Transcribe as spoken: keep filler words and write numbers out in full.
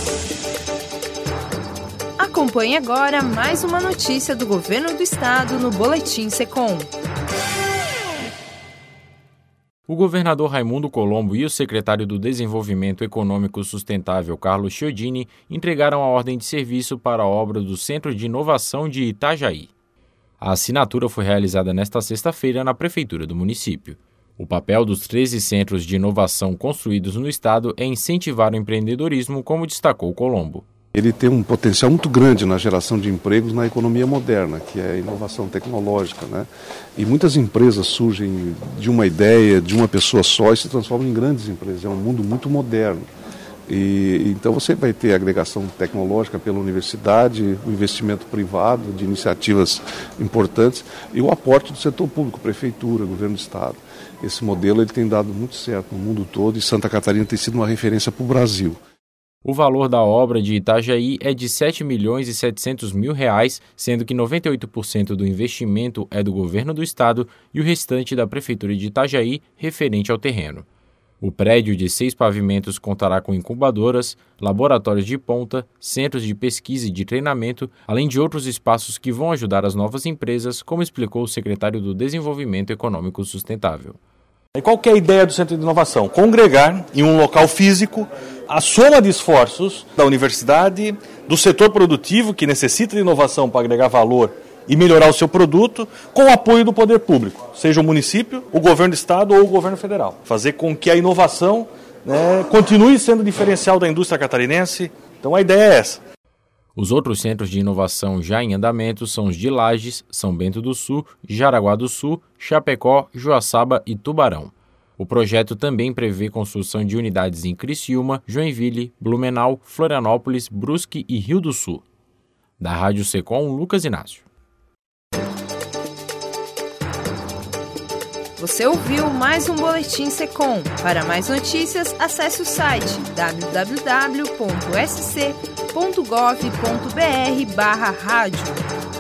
Acompanhe agora mais uma notícia do Governo do Estado no Boletim Secom. O governador Raimundo Colombo e o secretário do Desenvolvimento Econômico Sustentável, Carlos Chiodini, entregaram a ordem de serviço para a obra do Centro de Inovação de Itajaí. A assinatura foi realizada nesta sexta-feira na Prefeitura do município. O papel dos treze centros de inovação construídos no estado é incentivar o empreendedorismo, como destacou Colombo. Ele tem um potencial muito grande na geração de empregos na economia moderna, que é a inovação tecnológica, né? E muitas empresas surgem de uma ideia, de uma pessoa só, e se transformam em grandes empresas. É um mundo muito moderno. E então você vai ter agregação tecnológica pela universidade, o investimento privado de iniciativas importantes e o aporte do setor público, prefeitura, governo do estado. Esse modelo ele tem dado muito certo no mundo todo e Santa Catarina tem sido uma referência para o Brasil. O valor da obra de Itajaí é de sete milhões e setecentos mil reais, sendo que noventa e oito por cento do investimento é do governo do estado e o restante da Prefeitura de Itajaí, referente ao terreno. O prédio de seis pavimentos contará com incubadoras, laboratórios de ponta, centros de pesquisa e de treinamento, além de outros espaços que vão ajudar as novas empresas, como explicou o secretário do Desenvolvimento Econômico Sustentável. E qual que é a ideia do Centro de Inovação? Congregar em um local físico a soma de esforços da universidade, do setor produtivo que necessita de inovação para agregar valor e melhorar o seu produto, com o apoio do poder público, seja o município, o governo do estado ou o governo federal. Fazer com que a inovação, né, continue sendo diferencial da indústria catarinense. Então a ideia é essa. Os outros centros de inovação já em andamento são os de Lages, São Bento do Sul, Jaraguá do Sul, Chapecó, Joaçaba e Tubarão. O projeto também prevê construção de unidades em Criciúma, Joinville, Blumenau, Florianópolis, Brusque e Rio do Sul. Da Rádio Secom, Lucas Inácio. Você ouviu mais um Boletim Secom. Para mais notícias, acesse o site w w w ponto s c ponto gov ponto b r barra rádio.